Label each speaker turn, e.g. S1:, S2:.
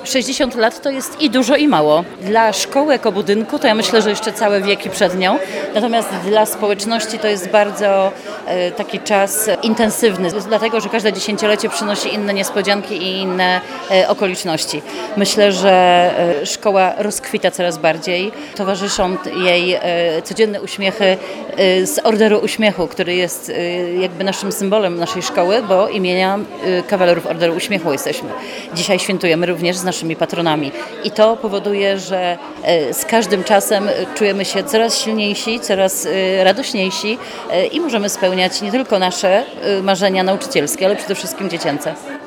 S1: 60 lat to jest i dużo, i mało. Dla szkoły jako budynku to ja myślę, że jeszcze całe wieki przed nią. Natomiast dla społeczności to jest bardzo taki czas intensywny, dlatego że każde dziesięciolecie przynosi inne niespodzianki i inne okoliczności. Myślę, że szkoła rozkwita coraz bardziej. Towarzyszą jej codzienne uśmiechy z Orderu Uśmiechu, który jest jakby naszym symbolem naszej szkoły, bo imienia kawalerów Orderu Uśmiechu jesteśmy. Dzisiaj świętujemy również z naszymi patronami i to powoduje, że z każdym czasem czujemy się coraz silniejsi, coraz radośniejsi i możemy spełniać nie tylko nasze marzenia nauczycielskie, ale przede wszystkim dziecięce.